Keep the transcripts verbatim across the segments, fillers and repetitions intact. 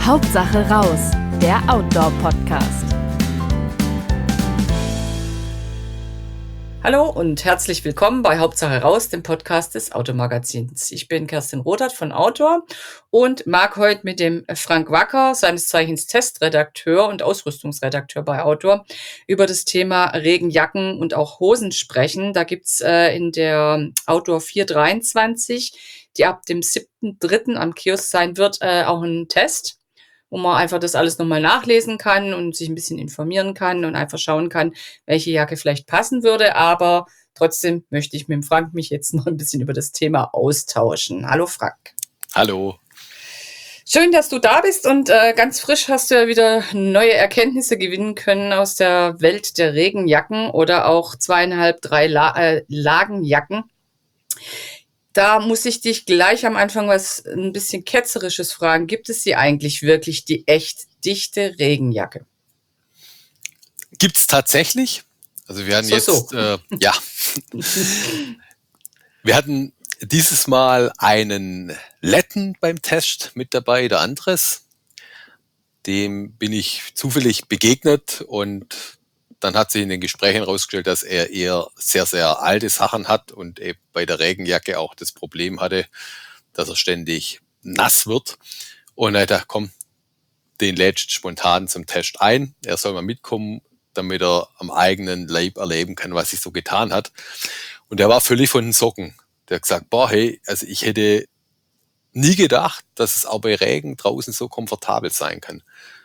Hauptsache raus, der Outdoor-Podcast. Hallo und herzlich willkommen bei Hauptsache raus, dem Podcast des Automagazins. Ich bin Kerstin Rothart von Outdoor und mag heute mit dem Frank Wacker, seines Zeichens Testredakteur und Ausrüstungsredakteur bei Outdoor, über das Thema Regenjacken und auch Hosen sprechen. Da gibt's äh, in der Outdoor vier dreiundzwanzig, die ab dem siebten dritten am Kiosk sein wird, äh, auch einen Test, wo man einfach das alles nochmal nachlesen kann und sich ein bisschen informieren kann und einfach schauen kann, welche Jacke vielleicht passen würde. Aber trotzdem möchte ich mit dem Frank mich jetzt noch ein bisschen über das Thema austauschen. Hallo Frank. Hallo. Schön, dass du da bist und äh, ganz frisch hast du ja wieder neue Erkenntnisse gewinnen können aus der Welt der Regenjacken oder auch zweieinhalb, drei La- äh, Lagenjacken. Da muss ich dich gleich am Anfang was ein bisschen Ketzerisches fragen. Gibt es sie eigentlich wirklich, die echt dichte Regenjacke? Gibt's tatsächlich? Also wir hatten So, jetzt, so. Äh, ja, wir hatten dieses Mal einen Letten beim Test mit dabei, der Andres. Dem bin ich zufällig begegnet und dann hat sich in den Gesprächen herausgestellt, dass er eher sehr, sehr alte Sachen hat und eben bei der Regenjacke auch das Problem hatte, dass er ständig nass wird. Und er dachte, komm, den lädt spontan zum Test ein. Er soll mal mitkommen, damit er am eigenen Leib erleben kann, was sich so getan hat. Und er war völlig von den Socken. Der hat gesagt, boah, hey, also ich hätte nie gedacht, dass es auch bei Regen draußen so komfortabel sein kann.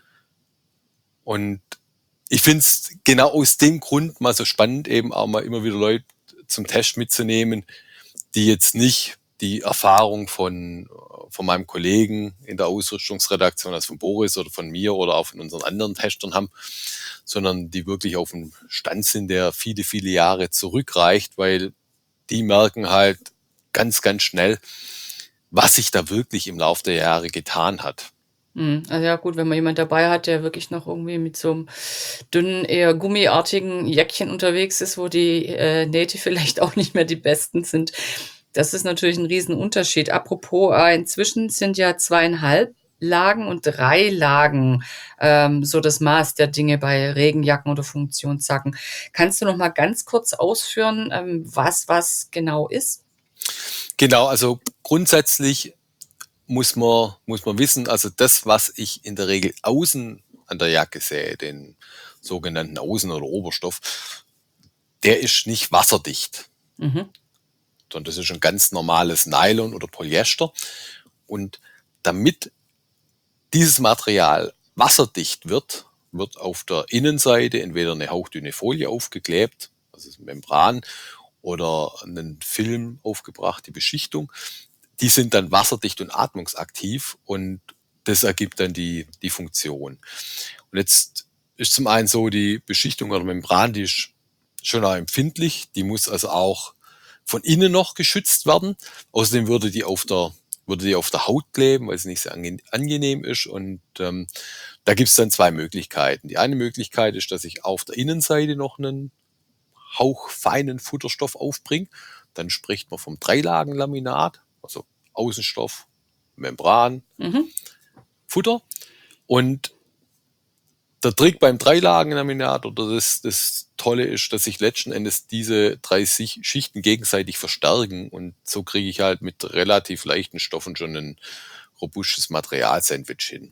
Und ich finde es genau aus dem Grund mal so spannend, eben auch mal immer wieder Leute zum Test mitzunehmen, die jetzt nicht die Erfahrung von, von meinem Kollegen in der Ausrüstungsredaktion, also von Boris oder von mir oder auch von unseren anderen Testern haben, sondern die wirklich auf einem Stand sind, der viele, viele Jahre zurückreicht, weil die merken halt ganz, ganz schnell, was sich da wirklich im Laufe der Jahre getan hat. Also ja gut, wenn man jemand dabei hat, der wirklich noch irgendwie mit so einem dünnen, eher gummiartigen Jäckchen unterwegs ist, wo die äh, Nähte vielleicht auch nicht mehr die besten sind. Das ist natürlich ein Riesenunterschied. Apropos, äh, inzwischen sind ja zweieinhalb Lagen und drei Lagen ähm, so das Maß der Dinge bei Regenjacken oder Funktionsjacken. Kannst du noch mal ganz kurz ausführen, ähm, was was genau ist? Genau, also grundsätzlich muss man, muss man wissen, also das, was ich in der Regel außen an der Jacke sehe, den sogenannten Außen- oder Oberstoff, der ist nicht wasserdicht, Mhm. sondern das ist ein ganz normales Nylon oder Polyester. Und damit dieses Material wasserdicht wird, wird auf der Innenseite entweder eine hauchdünne Folie aufgeklebt, also Membran, oder einen Film aufgebracht, die Beschichtung. Die sind dann wasserdicht und atmungsaktiv und das ergibt dann die, die Funktion. Und jetzt ist zum einen so, die Beschichtung oder Membran, die ist schon auch empfindlich, die muss also auch von innen noch geschützt werden. Außerdem würde die auf der, würde die auf der Haut kleben, weil es nicht sehr ange- angenehm ist. Und ähm, da gibt es dann zwei Möglichkeiten. Die eine Möglichkeit ist, dass ich auf der Innenseite noch einen hauchfeinen Futterstoff aufbringe. Dann spricht man vom Dreilagenlaminat, also Außenstoff, Membran, Mhm. Futter. Und der Trick beim Dreilagenlaminat oder das, das Tolle ist, dass sich letzten Endes diese drei Sich- Schichten gegenseitig verstärken und so kriege ich halt mit relativ leichten Stoffen schon ein robustes Materialsandwich hin.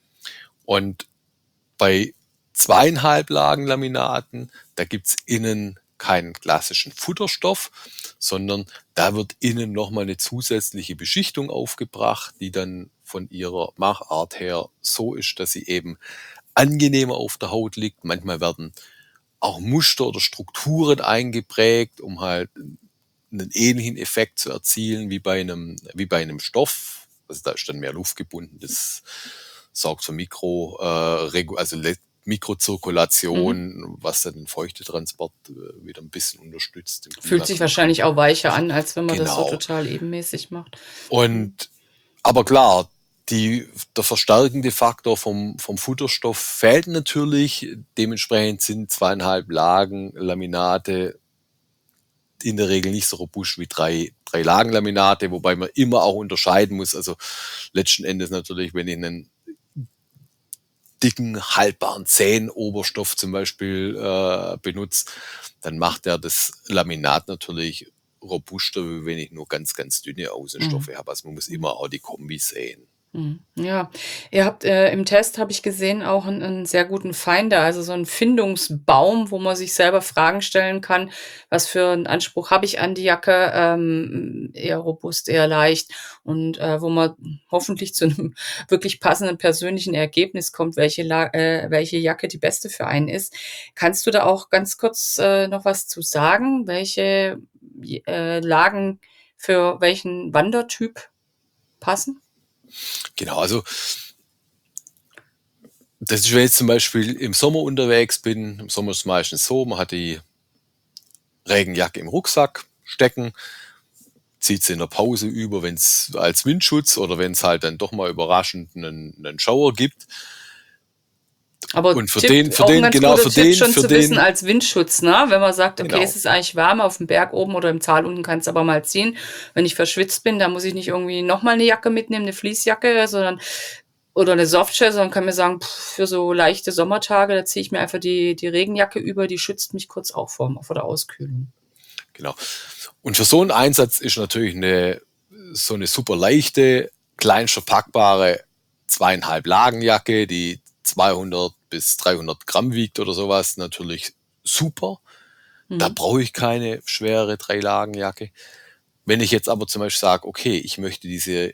Und bei zweieinhalb Lagen Laminaten, da gibt's innen keinen klassischen Futterstoff, sondern da wird innen nochmal eine zusätzliche Beschichtung aufgebracht, die dann von ihrer Machart her so ist, dass sie eben angenehmer auf der Haut liegt. Manchmal werden auch Muster oder Strukturen eingeprägt, um halt einen ähnlichen Effekt zu erzielen wie bei einem, wie bei einem Stoff. Also da ist dann mehr Luft gebunden. Das sorgt für Mikro, äh, Regu- also Le- Mikrozirkulation, Mhm. was dann den Feuchtetransport äh, wieder ein bisschen unterstützt. im Fühlt sich Klimakontrolle. wahrscheinlich auch weicher an, als wenn man das so Genau. total ebenmäßig macht. Und aber klar, die, der verstärkende Faktor vom, vom Futterstoff fehlt natürlich. Dementsprechend sind zweieinhalb Lagen Laminate in der Regel nicht so robust wie drei, drei Lagen Laminate, wobei man immer auch unterscheiden muss. Also letzten Endes natürlich, wenn ich einen dicken, haltbaren Zähnoberstoff zum Beispiel äh, benutze, dann macht er das Laminat natürlich robuster, wie wenn ich nur ganz, ganz dünne Außenstoffe Mhm. habe. Also man muss immer auch die Kombi sehen. Mhm. Ja, ihr habt äh, im Test, habe ich gesehen, auch einen, einen sehr guten Finder, also so einen Findungsbaum, wo man sich selber Fragen stellen kann, was für einen Anspruch habe ich an die Jacke, ähm, eher robust, eher leicht und äh, wo man hoffentlich zu einem wirklich passenden persönlichen Ergebnis kommt, welche, La äh, welche Jacke die beste für einen ist. Kannst du da auch ganz kurz äh, noch was zu sagen, welche äh, Lagen für welchen Wandertyp passen? Genau, also das ist, wenn ich jetzt zum Beispiel im Sommer unterwegs bin. Im Sommer ist es meistens so, man hat die Regenjacke im Rucksack stecken, zieht sie in der Pause über, wenn es als Windschutz oder wenn es halt dann doch mal überraschend einen, einen Schauer gibt. Aber Und für Tipp, den, für auch ein den, ganz genau, guter für Tipp den, schon für zu wissen den, als Windschutz, ne? Wenn man sagt, okay, es genau, ist eigentlich warm auf dem Berg oben oder im Tal unten, kannst du aber mal ziehen. Wenn ich verschwitzt bin, dann muss ich nicht irgendwie nochmal eine Jacke mitnehmen, eine Fleecejacke, sondern oder eine Softshell, sondern kann mir sagen, pff, für so leichte Sommertage, da ziehe ich mir einfach die, die Regenjacke über, die schützt mich kurz auch vor, vor der Auskühlung. genau. Und für so einen Einsatz ist natürlich eine, so eine super leichte, klein verpackbare zweieinhalb Lagenjacke, die zweihundert bis dreihundert Gramm wiegt oder sowas, natürlich super. Da Mhm. brauche ich keine schwere Drei-Lagen-Jacke. Wenn ich jetzt aber zum Beispiel sage, okay, ich möchte diese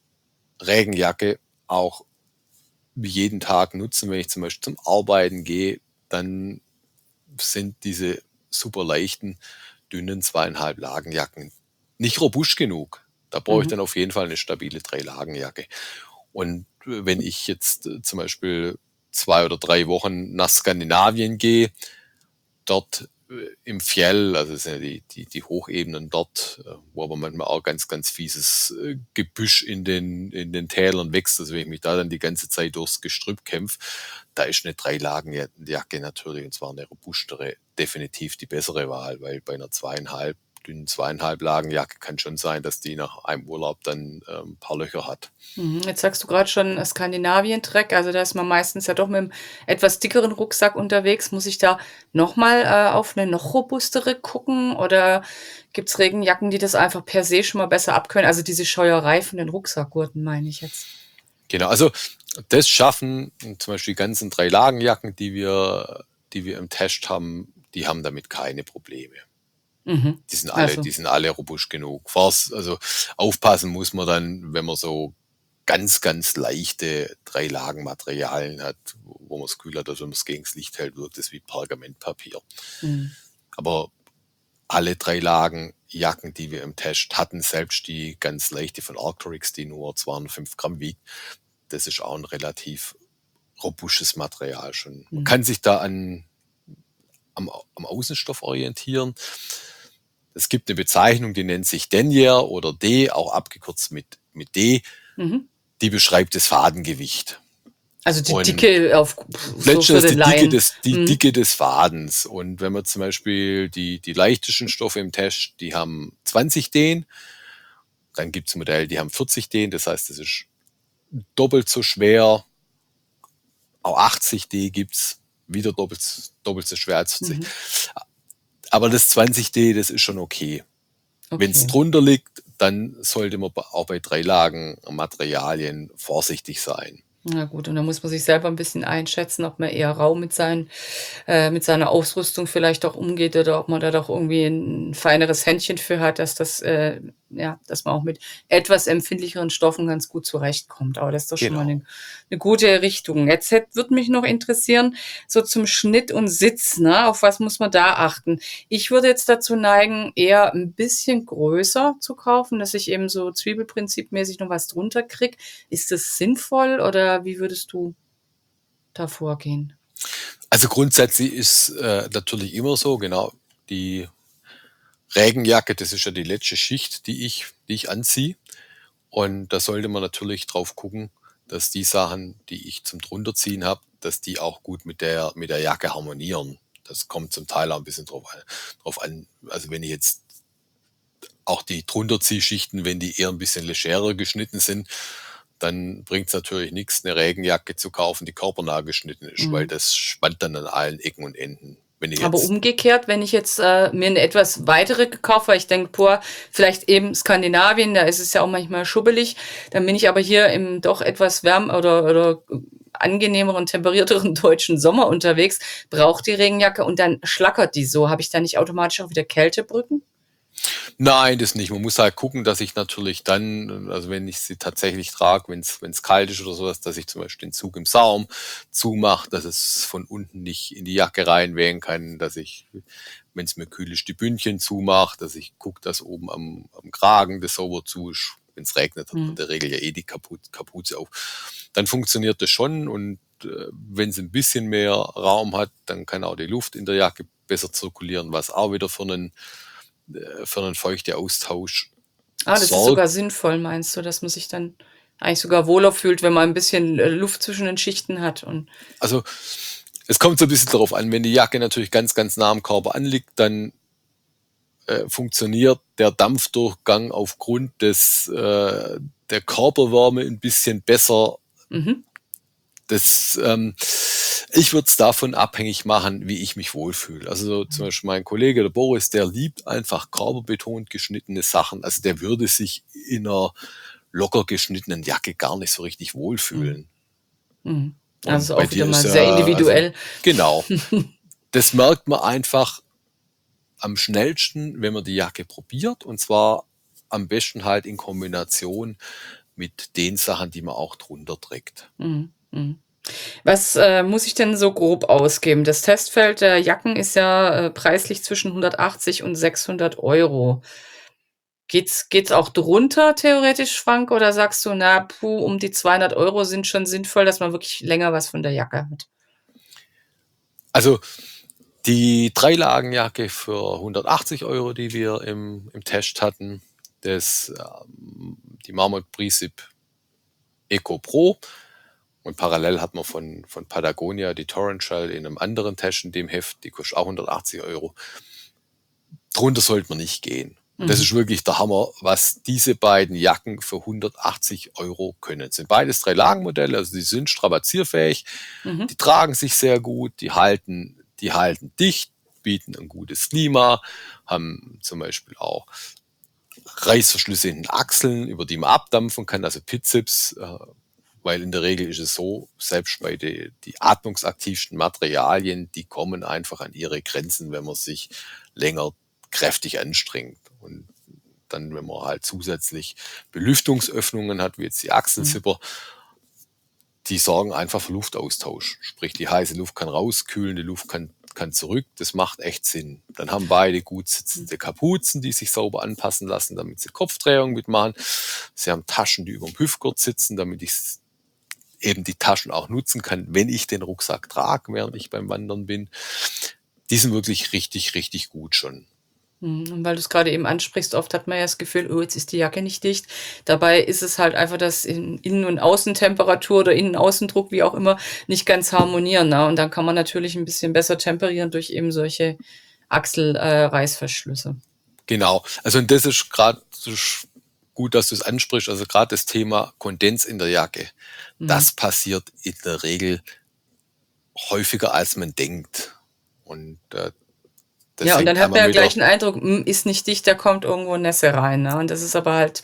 Regenjacke auch jeden Tag nutzen, wenn ich zum Beispiel zum Arbeiten gehe, dann sind diese super leichten, dünnen zweieinhalb Lagenjacken nicht robust genug. Da brauche ich Mhm. dann auf jeden Fall eine stabile Drei-Lagen-Jacke. Und wenn ich jetzt äh, zum Beispiel zwei oder drei Wochen nach Skandinavien gehe, dort äh, im Fjell, also das sind ja die, die, die Hochebenen dort, äh, wo aber manchmal auch ganz, ganz fieses äh, Gebüsch in den, in den Tälern wächst, also wenn ich mich da dann die ganze Zeit durchs Gestrüpp kämpfe, da ist eine Dreilagenjacke natürlich, und zwar eine robustere, definitiv die bessere Wahl, weil bei einer zweieinhalb, dünnen zweieinhalb Lagenjacke kann schon sein, dass die nach einem Urlaub dann äh, ein paar Löcher hat. Mhm. Jetzt sagst du gerade schon äh, Skandinavien-Trek, also da ist man meistens ja doch mit einem etwas dickeren Rucksack unterwegs. Muss ich da nochmal äh, auf eine noch robustere gucken oder gibt's Regenjacken, die das einfach per se schon mal besser abkönnen? Also diese Scheuerei von den Rucksackgurten meine ich jetzt. Genau, also das schaffen zum Beispiel die ganzen drei Lagenjacken, die wir, die wir im Test haben, die haben damit keine Probleme. Mhm. Die sind alle, Also, die sind alle robust genug. Was, also aufpassen muss man dann, wenn man so ganz, ganz leichte Drei-Lagen-Materialien hat, wo man das Gefühl hat, dass wenn man es gegen das Licht hält, wirkt es wie Pergamentpapier. mhm. Aber alle drei Lagen Jacken, die wir im Test hatten, selbst die ganz leichte von Arc'teryx, die nur zweihundertfünf Gramm wiegt, das ist auch ein relativ robustes Material schon. Man Mhm. kann sich da an, am, am Außenstoff orientieren. Es gibt eine Bezeichnung, die nennt sich Denier oder D, auch abgekürzt mit, mit D. Mhm. Die beschreibt das Fadengewicht. Also die Und Dicke auf so letztlich für ist den die Dicke Laien. des, die Mhm. Dicke des Fadens. Und wenn man zum Beispiel die, die leichtesten Stoffe im Test, die haben zwanzig Den. Dann gibt es Modelle, die haben vierzig Den. Das heißt, das ist doppelt so schwer. Auch achtzig D gibt es wieder doppelt, doppelt so schwer als vierzig. Mhm. Aber das zwanzig D, das ist schon okay. Wenn es Okay. drunter liegt, dann sollte man auch bei drei Lagen Materialien vorsichtig sein. Na gut, und da muss man sich selber ein bisschen einschätzen, ob man eher rau mit seinen äh, mit seiner Ausrüstung vielleicht auch umgeht oder ob man da doch irgendwie ein feineres Händchen für hat, dass das äh, ja, dass man auch mit etwas empfindlicheren Stoffen ganz gut zurechtkommt. Aber das ist doch schon mal Genau. eine 'ne gute Richtung. Jetzt hätt würde mich noch interessieren, so zum Schnitt und Sitz, ne? Auf was muss man da achten? Ich würde jetzt dazu neigen, eher ein bisschen größer zu kaufen, dass ich eben so zwiebelprinzipmäßig noch was drunter kriege. Ist das sinnvoll oder wie würdest du da vorgehen? Also grundsätzlich ist äh, natürlich immer so, genau, die Regenjacke, das ist ja die letzte Schicht, die ich, die ich anziehe. Und da sollte man natürlich drauf gucken, dass die Sachen, die ich zum drunterziehen habe, dass die auch gut mit der, mit der Jacke harmonieren. Das kommt zum Teil auch ein bisschen drauf an. Drauf an. Also wenn ich jetzt auch die Drunterziehschichten, wenn die eher ein bisschen legerer geschnitten sind, dann bringt es natürlich nichts, eine Regenjacke zu kaufen, die körpernah geschnitten ist, weil Mhm. das spannt dann an allen Ecken und Enden. Wenn ich Aber jetzt, umgekehrt, wenn ich jetzt äh, mir eine etwas weitere gekauft, weil ich denke, boah, vielleicht eben Skandinavien, da ist es ja auch manchmal schubbelig, dann bin ich aber hier im doch etwas wärm oder, oder angenehmeren, temperierteren deutschen Sommer unterwegs, brauche die Regenjacke und dann schlackert die so. Habe ich da nicht automatisch auch wieder Kältebrücken? nein, das nicht. Man muss halt gucken, dass ich natürlich dann, also wenn ich sie tatsächlich trage, wenn es wenn es kalt ist oder sowas, dass ich zum Beispiel den Zug im Saum zumache, dass es von unten nicht in die Jacke reinwehen kann, dass ich, wenn es mir kühl ist, die Bündchen zumache, dass ich gucke, dass oben am, am Kragen das sauber zu ist. Wenn es regnet, hat man in Hm. der Regel ja eh die Kapu- Kapuze auf. Dann funktioniert das schon und äh, wenn es ein bisschen mehr Raum hat, dann kann auch die Luft in der Jacke besser zirkulieren, was auch wieder für einen äh, für einen feuchten Austausch Ah, das ist sorgt. sogar sinnvoll, meinst du, dass man sich dann eigentlich sogar wohler fühlt, wenn man ein bisschen äh, Luft zwischen den Schichten hat und Also es kommt so ein bisschen darauf an, wenn die Jacke natürlich ganz, ganz nah am Körper anliegt, dann äh, funktioniert der Dampfdurchgang aufgrund des, äh, der Körperwärme ein bisschen besser. mhm. Das, ähm, ich würde es davon abhängig machen, wie ich mich wohlfühle. Also so zum Beispiel mein Kollege, der Boris, der liebt einfach körperbetont geschnittene Sachen. Also der würde sich in einer locker geschnittenen Jacke gar nicht so richtig wohlfühlen. Mhm. Und Also bei auch wieder dir ist mal sehr ja, also individuell. genau, das merkt man einfach am schnellsten, wenn man die Jacke probiert. Und zwar am besten halt in Kombination mit den Sachen, die man auch drunter trägt. Mhm. Mhm. Was äh, muss ich denn so grob ausgeben? Das Testfeld der Jacken ist ja äh, preislich zwischen hundertachtzig und sechshundert Euro. Geht's, geht's auch drunter theoretisch, Frank? Oder sagst du, na, puh, um die zweihundert Euro sind schon sinnvoll, dass man wirklich länger was von der Jacke hat? Also die Dreilagenjacke für hundertachtzig Euro, die wir im, im Test hatten, das, ähm, die Marmot Precip Eco Pro. Und parallel hat man von, von Patagonia die Torrential in einem anderen Test in dem Heft, die kostet auch hundertachtzig Euro. Drunter sollte man nicht gehen. Und das Mhm. ist wirklich der Hammer, was diese beiden Jacken für hundertachtzig Euro können. Es sind beides Drei-Lagen-Modelle, also die sind strapazierfähig, Mhm. die tragen sich sehr gut, die halten, die halten dicht, bieten ein gutes Klima, haben zum Beispiel auch Reißverschlüsse in den Achseln, über die man abdampfen kann, also Pitzips, äh, weil in der Regel ist es so, selbst bei den die atmungsaktivsten Materialien, die kommen einfach an ihre Grenzen, wenn man sich länger kräftig anstrengt. Und dann, wenn man halt zusätzlich Belüftungsöffnungen hat, wie jetzt die Mhm. Achselzipper, die sorgen einfach für Luftaustausch. Sprich, die heiße Luft kann raus, kühlende Luft kann, kann zurück. Das macht echt Sinn. Dann haben beide gut sitzende Kapuzen, die sich sauber anpassen lassen, damit sie Kopfdrehung mitmachen. Sie haben Taschen, die über dem Hüftgurt sitzen, damit ich eben die Taschen auch nutzen kann, wenn ich den Rucksack trage, während ich beim Wandern bin. Die sind wirklich richtig, richtig gut schon. Mhm. Und weil du es gerade eben ansprichst, oft hat man ja das Gefühl, oh, jetzt ist die Jacke nicht dicht. Dabei ist es halt einfach, dass in Innen- und Außentemperatur oder Innen-Außendruck, wie auch immer, nicht ganz harmonieren. Ne? Und dann kann man natürlich ein bisschen besser temperieren durch eben solche Achselreißverschlüsse. Genau. Also und das ist gerade so gut, dass du es ansprichst. Also gerade das Thema Kondens in der Jacke. Mhm. Das passiert in der Regel häufiger, als man denkt. Und äh, das Ja, und hängt dann hat man einmal ja mit der, gleich den Eindruck, hm, ist nicht dicht, da kommt irgendwo Nässe rein. Ne? Und das ist aber halt,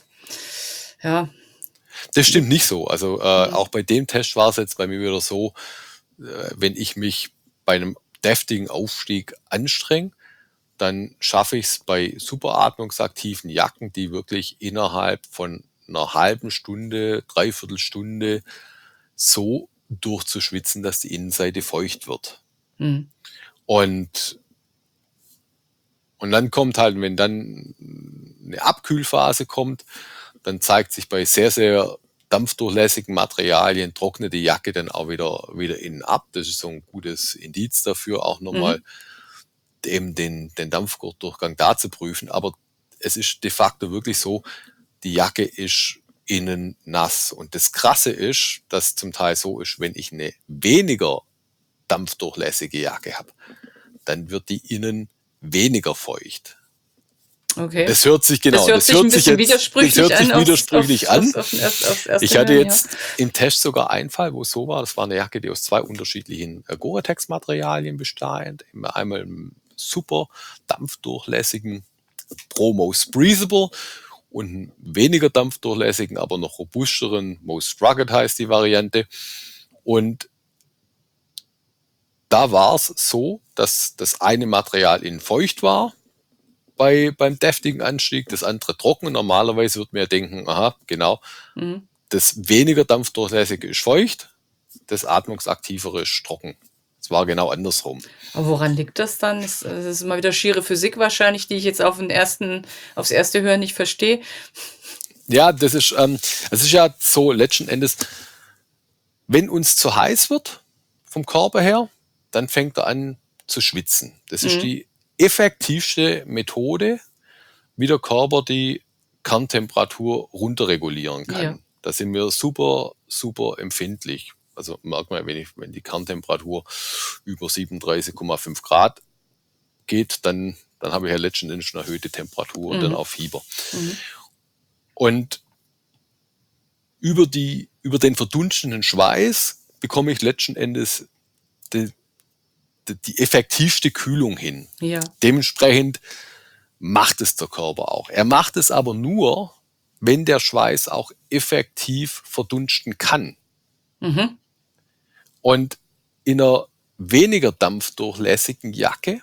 ja. das stimmt nicht so. Also äh, Mhm. auch bei dem Test war es jetzt bei mir wieder so, äh, wenn ich mich bei einem deftigen Aufstieg anstrenge, dann schaffe ich es bei superatmungsaktiven Jacken, die wirklich innerhalb von einer halben Stunde, dreiviertel Stunde so durchzuschwitzen, dass die Innenseite feucht wird. Mhm. Und, und dann kommt halt, wenn dann eine Abkühlphase kommt, dann zeigt sich bei sehr, sehr dampfdurchlässigen Materialien, trocknet die Jacke dann auch wieder, wieder innen ab. Das ist so ein gutes Indiz dafür, auch nochmal Mhm. eben den, den Dampfgurtdurchgang da zu prüfen. Aber es ist de facto wirklich so, die Jacke ist innen nass. Und das Krasse ist, dass zum Teil so ist, wenn ich eine weniger dampfdurchlässige Jacke habe, dann wird die innen weniger feucht. Okay. Das hört sich genau, Das hört das sich ein hört sich bisschen jetzt, widersprüchlich das hört sich an aufs- widersprüchlich aufs- an. aufs- aufs erst- aufs erste Ich hatte Hören, jetzt im Test sogar einen Fall, wo es so war. Das war eine Jacke, die aus zwei unterschiedlichen äh, Gore-Tex-Materialien bestand. Einmal im super dampfdurchlässigen Pro Most Breathable und einen weniger dampfdurchlässigen, aber noch robusteren Most Rugged heißt die Variante. Und da war es so, dass das eine Material innen feucht war bei, beim deftigen Anstieg, das andere trocken. Normalerweise wird man ja denken, aha, genau, ja. Mhm. das weniger dampfdurchlässige ist feucht, das atmungsaktivere ist trocken. Es war genau andersrum. Aber woran liegt das dann? Das das ist mal wieder schiere Physik wahrscheinlich, die ich jetzt auf den ersten, aufs erste Hören nicht verstehe. Ja, das ist, ähm, es ist ja so letzten Endes, wenn uns zu heiß wird vom Körper her, dann fängt er an zu schwitzen. Das ist Mhm. die effektivste Methode, wie der Körper die Kerntemperatur runterregulieren kann. Ja. Da sind wir super, super empfindlich. Also merkt man, wenn, ich, wenn die Kerntemperatur über siebenunddreißig Komma fünf Grad geht, dann, dann habe ich ja letzten Endes eine erhöhte Temperatur und Mhm. dann auch Fieber. Mhm. Und über, die, über den verdunstenden Schweiß bekomme ich letzten Endes die, die, die effektivste Kühlung hin. Ja. Dementsprechend macht es der Körper auch. Er macht es aber nur, wenn der Schweiß auch effektiv verdunsten kann. Mhm. Und in einer weniger dampfdurchlässigen Jacke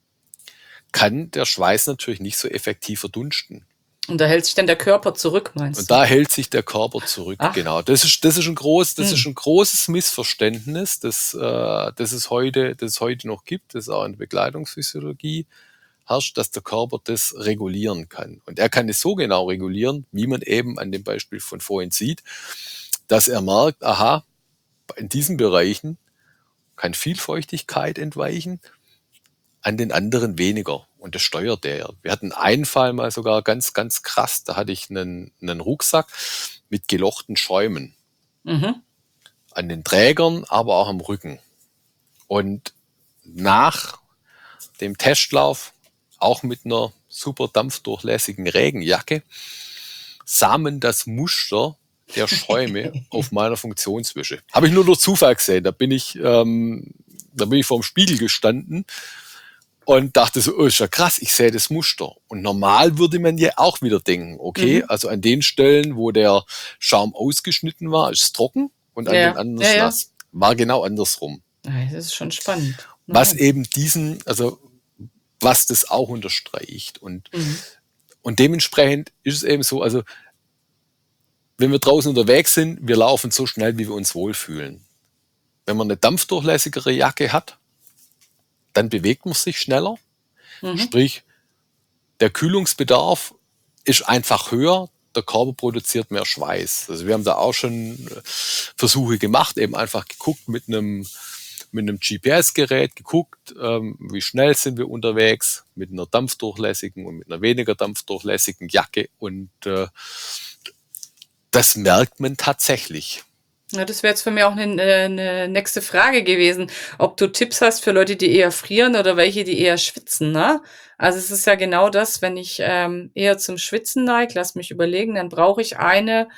kann der Schweiß natürlich nicht so effektiv verdunsten. Und da hält sich dann der Körper zurück, meinst Und du? da hält sich der Körper zurück. Ach. Genau. Das ist, das ist ein groß, das Hm. ist ein großes Missverständnis, das, äh, das es heute, das es heute noch gibt, das auch in der Bekleidungsphysiologie herrscht, dass der Körper das regulieren kann. Und er kann es so genau regulieren, wie man eben an dem Beispiel von vorhin sieht, dass er merkt, aha, in diesen Bereichen kann viel Feuchtigkeit entweichen, an den anderen weniger. Und das steuert er. Wir hatten einen Fall mal sogar ganz, ganz krass. Da hatte ich einen, einen Rucksack mit gelochten Schäumen. Mhm. An den Trägern, aber auch am Rücken. Und nach dem Testlauf, auch mit einer super dampfdurchlässigen Regenjacke, sah man das Muster der Schäume auf meiner Funktionswische. Habe ich nur durch Zufall gesehen. Da bin ich, ähm, da bin ich vorm Spiegel gestanden und dachte so, oh, ist ja krass, ich sehe das Muster. Und normal würde man ja auch wieder denken, okay, Mhm. also an den Stellen, wo der Schaum ausgeschnitten war, ist es trocken und an Ja, den anderen ja, ja. nass. War genau andersrum. Ja, das ist schon spannend. Was Ja. eben diesen, also was das auch unterstreicht. Und, Mhm. und dementsprechend ist es eben so, also wenn wir draußen unterwegs sind, wir laufen so schnell, wie wir uns wohlfühlen. Wenn man eine dampfdurchlässigere Jacke hat, dann bewegt man sich schneller. Mhm. Sprich, der Kühlungsbedarf ist einfach höher, der Körper produziert mehr Schweiß. Also wir haben da auch schon Versuche gemacht, eben einfach geguckt mit einem, mit einem G P S-Gerät, geguckt, ähm, wie schnell sind wir unterwegs mit einer dampfdurchlässigen und mit einer weniger dampfdurchlässigen Jacke. Und äh, das merkt man tatsächlich. Ja, das wäre jetzt für mich auch eine, eine nächste Frage gewesen, ob du Tipps hast für Leute, die eher frieren oder welche, die eher schwitzen, ne? Also es ist ja genau das, wenn ich ähm, eher zum Schwitzen neige, lass mich überlegen, dann brauche ich eine,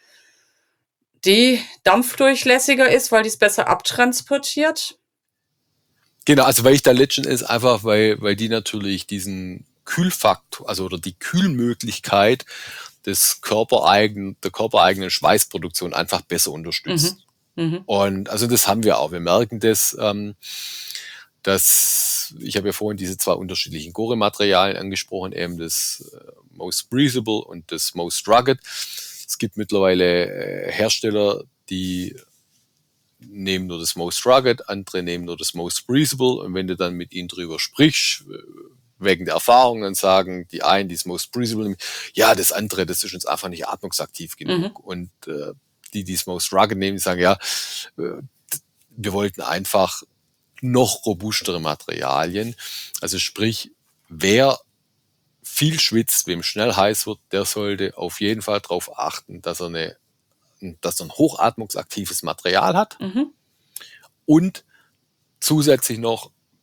die dampfdurchlässiger ist, weil die es besser abtransportiert. Genau, also weil ich da letzten ist einfach, weil, weil die natürlich diesen Kühlfaktor, also oder die Kühlmöglichkeit des körpereigenen, der körpereigenen Schweißproduktion einfach besser unterstützt. Mhm. Mhm. Und also das haben wir auch. Wir merken das, ähm, dass, ich habe ja vorhin diese zwei unterschiedlichen Gore-Materialien angesprochen, eben das äh, Most Breathable und das Most Rugged. Es gibt mittlerweile äh, Hersteller, die nehmen nur das Most Rugged, andere nehmen nur das Most Breathable. Und wenn du dann mit ihnen drüber sprichst, wegen der Erfahrung, dann sagen die einen, die das Most Breathable, ja, das andere, das ist uns einfach nicht atmungsaktiv genug. Mhm. Und äh, die, die das Most Rugged nehmen, die sagen, ja, äh, wir wollten einfach noch robustere Materialien. Also sprich, wer viel schwitzt, wem schnell heiß wird, der sollte auf jeden Fall darauf achten, dass er, eine, dass er ein hochatmungsaktives Material hat Mhm. und zusätzlich noch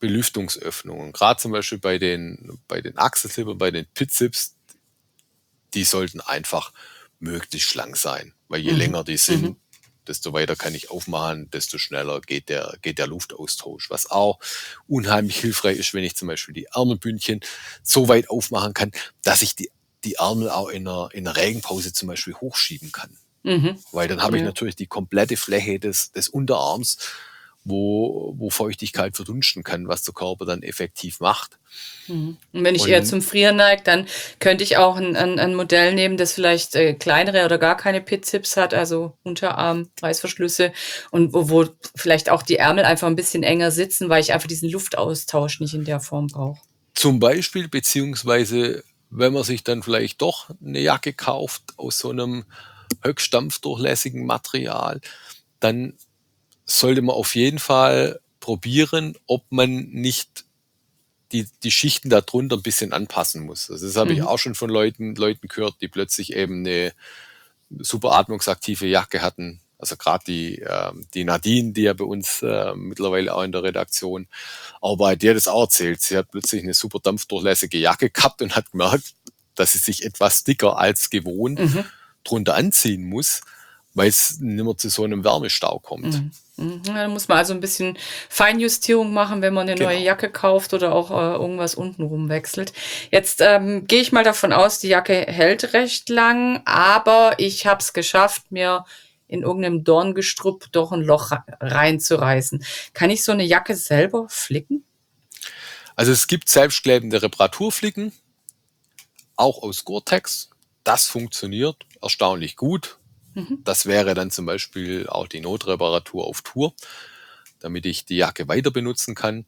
Belüftungsöffnungen. Gerade zum Beispiel bei den, bei den Achselzippern, bei den Pitzips, die sollten einfach möglichst schlank sein. Weil je Mhm. länger die sind, Mhm. desto weiter kann ich aufmachen, desto schneller geht der, geht der Luftaustausch. Was auch unheimlich hilfreich ist, wenn ich zum Beispiel die Ärmelbündchen so weit aufmachen kann, dass ich die, die Ärmel auch in einer, in einer Regenpause zum Beispiel hochschieben kann. Mhm. Weil dann habe ich Ja. natürlich die komplette Fläche des, des Unterarms, wo, wo Feuchtigkeit verdunsten kann, was der Körper dann effektiv macht. Mhm. Und wenn ich eher Und zum Frieren neige, dann könnte ich auch ein, ein, ein Modell nehmen, das vielleicht äh, kleinere oder gar keine Pitzips hat, also Unterarm, Reißverschlüsse und wo, wo vielleicht auch die Ärmel einfach ein bisschen enger sitzen, weil ich einfach diesen Luftaustausch nicht in der Form brauche. zum Beispiel, beziehungsweise wenn man sich dann vielleicht doch eine Jacke kauft aus so einem höchst dampfdurchlässigen Material, dann sollte man auf jeden Fall probieren, ob man nicht die, die Schichten darunter ein bisschen anpassen muss. Also das habe ich Mhm. auch schon von Leuten, Leuten gehört, die plötzlich eben eine super atmungsaktive Jacke hatten. Also gerade die, ähm, die Nadine, die ja bei uns äh, mittlerweile auch in der Redaktion arbeitet, die hat das auch erzählt. Sie hat plötzlich eine super dampfdurchlässige Jacke gehabt und hat gemerkt, dass sie sich etwas dicker als gewohnt Mhm. drunter anziehen muss, weil es nicht mehr zu so einem Wärmestau kommt. Mhm. Mhm. Ja, da muss man also ein bisschen Feinjustierung machen, wenn man eine neue Genau. Jacke kauft oder auch äh, irgendwas untenrum wechselt. Jetzt ähm, gehe ich mal davon aus, die Jacke hält recht lang, aber ich habe es geschafft, mir in irgendeinem Dorngestrüpp doch ein Loch re- reinzureißen. Kann ich so eine Jacke selber flicken? Also es gibt selbstklebende Reparaturflicken, auch aus Gore-Tex. Das funktioniert erstaunlich gut. Mhm. Das wäre dann zum Beispiel auch die Notreparatur auf Tour, damit ich die Jacke weiter benutzen kann.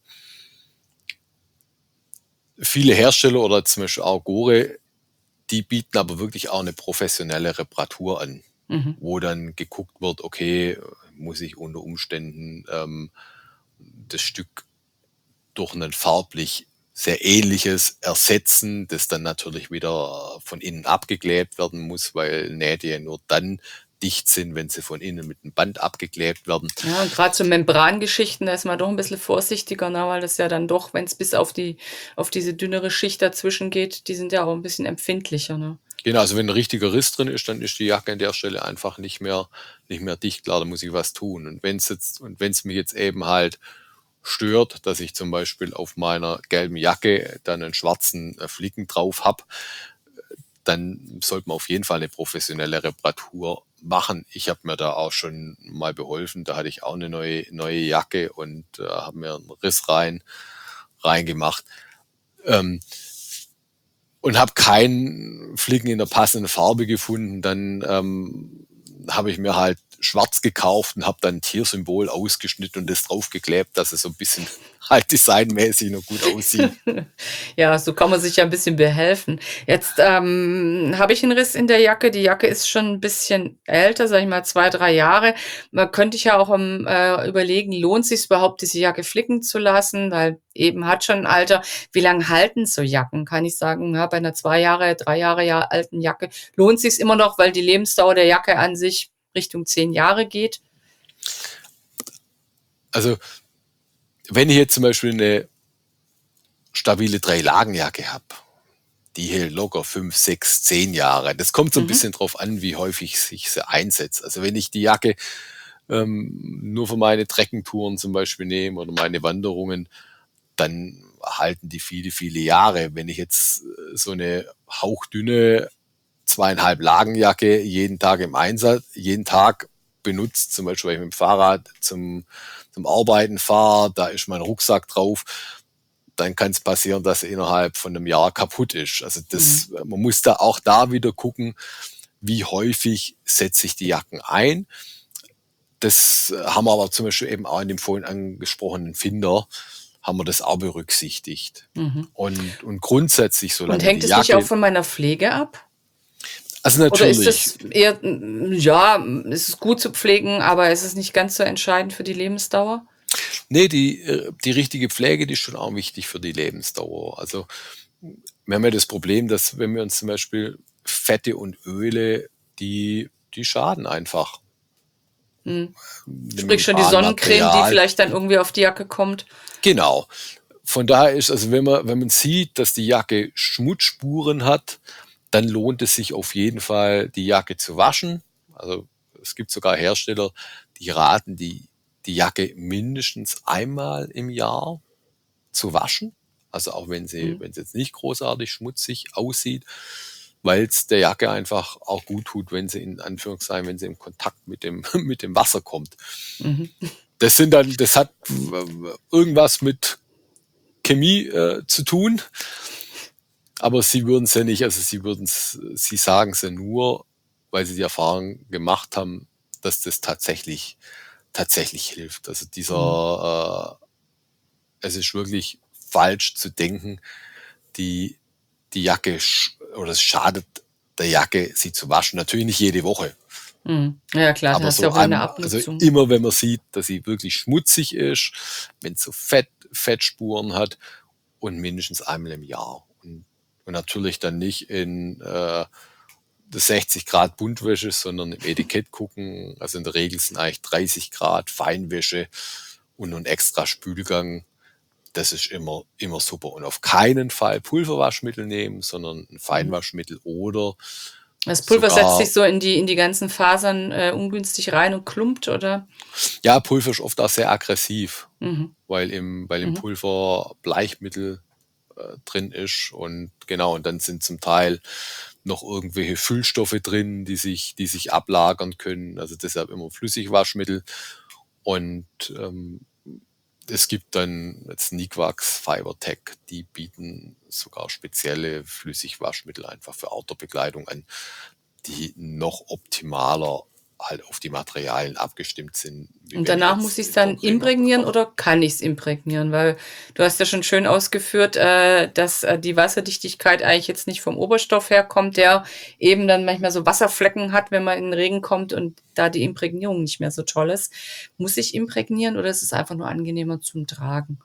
Viele Hersteller oder zum Beispiel auch Gore, die bieten aber wirklich auch eine professionelle Reparatur an, Mhm. wo dann geguckt wird, okay, muss ich unter Umständen ähm, das Stück durch ein farblich sehr ähnliches ersetzen, das dann natürlich wieder von innen abgeklebt werden muss, weil Nähte ja nur dann dicht sind, wenn sie von innen mit einem Band abgeklebt werden. Ja, und gerade so Membrangeschichten, da ist man doch ein bisschen vorsichtiger, ne, weil das ja dann doch, wenn es bis auf die auf diese dünnere Schicht dazwischen geht, die sind ja auch ein bisschen empfindlicher, ne? Genau, also wenn ein richtiger Riss drin ist, dann ist die Jacke an der Stelle einfach nicht mehr, nicht mehr dicht. Klar, da muss ich was tun. Und wenn es jetzt, und wenn es mich jetzt eben halt stört, dass ich zum Beispiel auf meiner gelben Jacke dann einen schwarzen äh, Flicken drauf habe, dann sollte man auf jeden Fall eine professionelle Reparatur machen. Ich habe mir da auch schon mal beholfen. Da hatte ich auch eine neue, neue Jacke und äh, habe mir einen Riss rein, reingemacht. Ähm, und habe keinen Flicken in der passenden Farbe gefunden. Dann ähm, habe ich mir halt schwarz gekauft und habe dann ein Tiersymbol ausgeschnitten und das draufgeklebt, dass es so ein bisschen halt designmäßig noch gut aussieht. Ja, so kann man sich ja ein bisschen behelfen. Jetzt ähm, habe ich einen Riss in der Jacke. Die Jacke ist schon ein bisschen älter, sage ich mal zwei, drei Jahre. Man könnte ich ja auch ähm, äh, überlegen, lohnt sich überhaupt, diese Jacke flicken zu lassen, weil eben hat schon ein Alter. Wie lange halten so Jacken? Kann ich sagen, ja, bei einer zwei Jahre, drei Jahre ja, alten Jacke lohnt sich immer noch, weil die Lebensdauer der Jacke an sich Richtung zehn Jahre geht. Also wenn ich jetzt zum Beispiel eine stabile Drei-Lagen-Jacke habe, die hält locker fünf, sechs, zehn Jahre. Das kommt so ein Mhm. bisschen drauf an, wie häufig ich sie einsetze. Also wenn ich die Jacke ähm, nur für meine Trekkingtouren zum Beispiel nehme oder meine Wanderungen, dann halten die viele, viele Jahre. Wenn ich jetzt äh, so eine hauchdünne zweieinhalb Lagenjacke jeden Tag im Einsatz, jeden Tag benutzt, zum Beispiel, weil ich mit dem Fahrrad zum, zum Arbeiten fahre, da ist mein Rucksack drauf, dann kann es passieren, dass er innerhalb von einem Jahr kaputt ist. Also das, Mhm. man muss da auch da wieder gucken, wie häufig setze ich die Jacken ein. Das haben wir aber zum Beispiel eben auch in dem vorhin angesprochenen Finder, haben wir das auch berücksichtigt. Mhm. Und, und grundsätzlich, Und solange hängt die es nicht auch Jacke, von meiner Pflege ab? also Oder ist natürlich, es eher, mm, ja, es ist gut zu pflegen, aber ist es nicht ganz so entscheidend für die Lebensdauer? nee, die, äh, die richtige Pflege, die ist schon auch wichtig für die Lebensdauer. Also wir haben ja das Problem, dass wenn wir uns zum Beispiel Fette und Öle, die, die schaden einfach Hm. dem Sprich schon die Sonnencreme, die Membranmaterial. vielleicht dann irgendwie auf die Jacke kommt. Genau. von daher ist, also wenn man, wenn man sieht, dass die Jacke Schmutzspuren hat, dann lohnt es sich auf jeden Fall, die Jacke zu waschen. Also es gibt sogar Hersteller, die raten, die, die Jacke mindestens einmal im Jahr zu waschen. Also auch wenn sie, Mhm. wenn sie jetzt nicht großartig schmutzig aussieht, weil es der Jacke einfach auch gut tut, wenn sie in Anführungszeichen, wenn sie in Kontakt mit dem, mit dem Wasser kommt. Mhm. Das sind dann, das hat äh, irgendwas mit Chemie äh, zu tun, aber sie würden es ja nicht, also sie würden es, sie sagen es ja nur, weil sie die Erfahrung gemacht haben, dass das tatsächlich, tatsächlich hilft. Also Mhm. dieser, äh, es ist wirklich falsch zu denken, die, die Jacke sch- oder es schadet der Jacke, sie zu waschen. Natürlich nicht jede Woche, Mhm. Ja klar, dann aber hast du so auch wieder eine einmal, also Abnutzung. immer wenn man sieht, dass sie wirklich schmutzig ist, wenn es so Fett, Fettspuren hat und mindestens einmal im Jahr. Und, und natürlich dann nicht in äh, sechzig Grad Buntwäsche, sondern im Etikett gucken. Also in der Regel sind eigentlich dreißig Grad Feinwäsche und ein extra Spülgang. Das ist immer, immer super. Und auf keinen Fall Pulverwaschmittel nehmen, sondern ein Mhm. Feinwaschmittel oder Das Pulver setzt sogar, sich so in die, in die ganzen Fasern äh, ungünstig rein und klumpt, oder? ja, Pulver ist oft auch sehr aggressiv, Mhm. weil im, weil im Mhm. Pulver Bleichmittel äh, drin ist und genau, und dann sind zum Teil noch irgendwelche Füllstoffe drin, die sich, die sich ablagern können. Also deshalb immer Flüssigwaschmittel. Und ähm, es gibt dann jetzt Nikwax, Fibertech, die bieten sogar spezielle Flüssigwaschmittel einfach für Outdoor-Bekleidung an, die noch optimaler halt auf die Materialien abgestimmt sind, wie Und wenn ich danach muss jetzt ich es den dann Concremer imprägnieren bekomme. oder kann ich es imprägnieren? Weil du hast ja schon schön ausgeführt, äh, dass äh, die Wasserdichtigkeit eigentlich jetzt nicht vom Oberstoff herkommt, der eben dann manchmal so Wasserflecken hat, wenn man in den Regen kommt und da die Imprägnierung nicht mehr so toll ist. Muss ich imprägnieren oder ist es einfach nur angenehmer zum Tragen?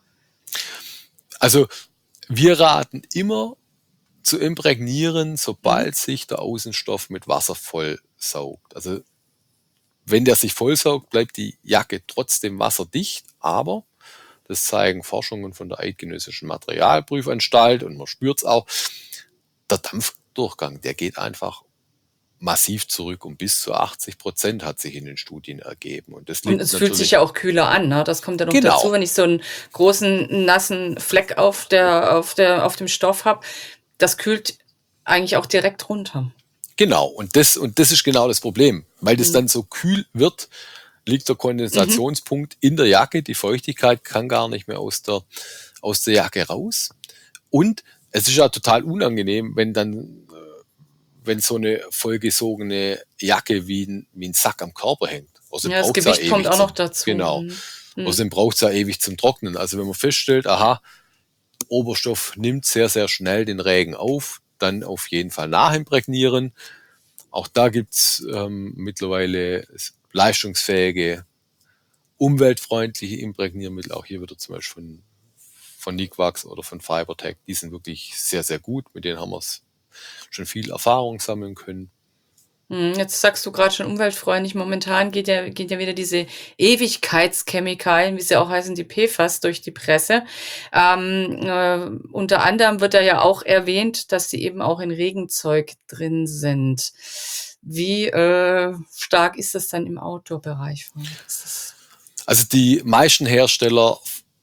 Also wir raten immer zu imprägnieren, Mhm. sobald sich der Außenstoff mit Wasser vollsaugt. Also wenn der sich vollsaugt, bleibt die Jacke trotzdem wasserdicht, aber das zeigen Forschungen von der Eidgenössischen Materialprüfanstalt und man spürt es auch, der Dampfdurchgang, der geht einfach massiv zurück um bis zu achtzig Prozent hat sich in den Studien ergeben. Und das Und liegt es fühlt sich ja natürlich, auch kühler an, ne? Das kommt ja noch dazu, genau, wenn ich so einen großen nassen Fleck auf der, auf der, auf dem Stoff habe. Das kühlt eigentlich auch direkt runter. genau. Und das, und das ist genau das Problem. Weil das Mhm. dann so kühl wird, liegt der Mhm. Kondensationspunkt in der Jacke. Die Feuchtigkeit kann gar nicht mehr aus der, aus der Jacke raus. Und es ist ja total unangenehm, wenn dann, äh, wenn so eine vollgesogene Jacke wie ein, wie ein Sack am Körper hängt. Außerdem Ja, das braucht es ja Gewicht kommt ewig auch noch zum, dazu. genau. Mhm. Mhm. Außerdem braucht es ja ewig zum Trocknen. Also wenn man feststellt, aha, Oberstoff nimmt sehr, sehr schnell den Regen auf, dann auf jeden Fall nachimprägnieren. Auch da gibt's ähm, mittlerweile leistungsfähige, umweltfreundliche Imprägniermittel. Auch hier wieder zum Beispiel von, von Nikwax oder von Fibertech. Die sind wirklich sehr, sehr gut. Mit denen haben wir schon viel Erfahrung sammeln können. Mhm, jetzt sagst du gerade schon umweltfreundlich. Momentan geht ja, geht ja wieder diese Ewigkeitschemikalien, wie sie auch heißen, die P F A S durch die Presse. Ähm, äh, unter anderem wird da ja auch erwähnt, dass sie eben auch in Regenzeug drin sind. Wie äh, stark ist das dann im Outdoor-Bereich? Ist das Also die meisten Hersteller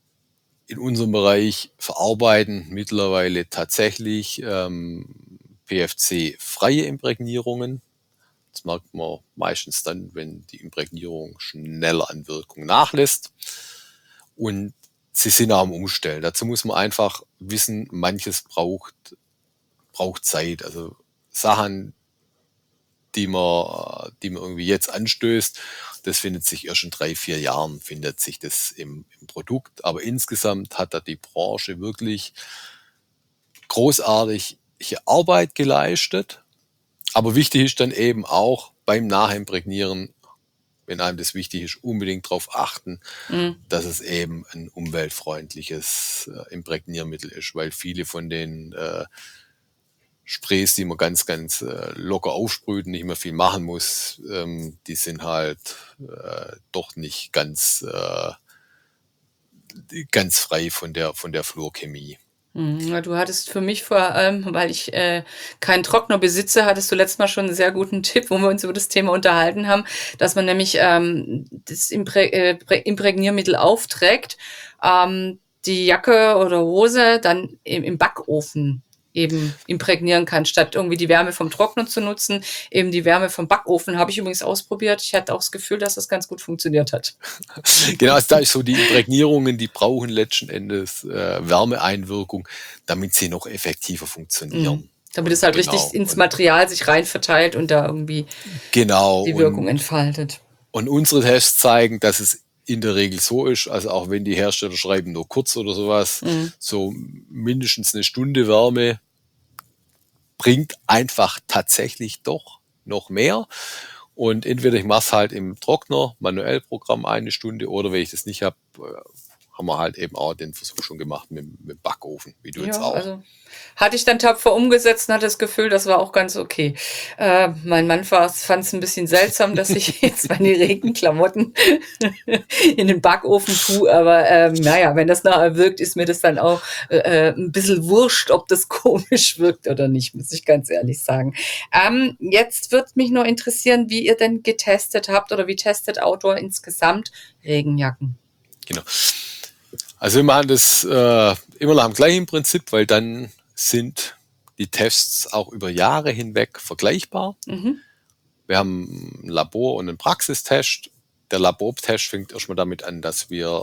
in unserem Bereich verarbeiten mittlerweile tatsächlich ähm, P F C-freie Imprägnierungen. Das merkt man meistens dann, wenn die Imprägnierung schneller an Wirkung nachlässt. Und sie sind auch am Umstellen. Dazu muss man einfach wissen, manches braucht, braucht Zeit. Also Sachen, die man, die man irgendwie jetzt anstößt, das findet sich erst in drei, vier Jahren, findet sich das im, im Produkt. Aber insgesamt hat da die Branche wirklich großartige Arbeit geleistet. Aber wichtig ist dann eben auch beim Nachimprägnieren, wenn einem das wichtig ist, unbedingt darauf achten, Mhm. dass es eben ein umweltfreundliches äh, Imprägniermittel ist, weil viele von den äh, Sprays, die man ganz, ganz äh, locker aufsprüht und nicht mehr viel machen muss, ähm, die sind halt äh, doch nicht ganz, äh, ganz frei von der, von der Fluorchemie. Mhm, ja, du hattest für mich vor allem, weil ich äh, keinen Trockner besitze, hattest du letztes Mal schon einen sehr guten Tipp, wo wir uns über das Thema unterhalten haben, dass man nämlich ähm, das Imprä äh, Prä- Imprägniermittel aufträgt, ähm, die Jacke oder Hose dann im, im Backofen eben imprägnieren kann, statt irgendwie die Wärme vom Trockner zu nutzen, eben die Wärme vom Backofen. Habe ich übrigens ausprobiert. Ich hatte auch das Gefühl, dass das ganz gut funktioniert hat. Genau, also da ist so die Imprägnierungen, die brauchen letzten Endes äh, Wärmeeinwirkung, damit sie noch effektiver funktionieren. Mhm. Damit Und es halt genau, richtig ins und Material sich rein verteilt und da irgendwie genau, die Wirkung und, entfaltet. und unsere Tests zeigen, dass es in der Regel so ist, also auch wenn die Hersteller schreiben nur kurz oder sowas, Mhm. so mindestens eine Stunde Wärme bringt einfach tatsächlich doch noch mehr. Und entweder ich mache es halt im Trockner, manuell Programm eine Stunde, oder wenn ich das nicht habe, haben wir halt eben auch den Versuch schon gemacht mit, mit dem Backofen, wie du jetzt Ja, auch. also hatte ich dann tapfer umgesetzt und hatte das Gefühl, das war auch ganz okay. Äh, mein Mann fand es ein bisschen seltsam, dass ich jetzt meine Regenklamotten in den Backofen tue, aber ähm, naja, wenn das nachher wirkt, ist mir das dann auch äh, ein bisschen wurscht, ob das komisch wirkt oder nicht, muss ich ganz ehrlich sagen. Ähm, jetzt wird mich nur interessieren, wie ihr denn getestet habt oder wie testet Outdoor insgesamt Regenjacken? Genau. Also wir machen das äh, immer nach dem gleichen Prinzip, weil dann sind die Tests auch über Jahre hinweg vergleichbar. Mhm. Wir haben ein Labor- und einen Praxistest. Der Labortest fängt erstmal damit an, dass wir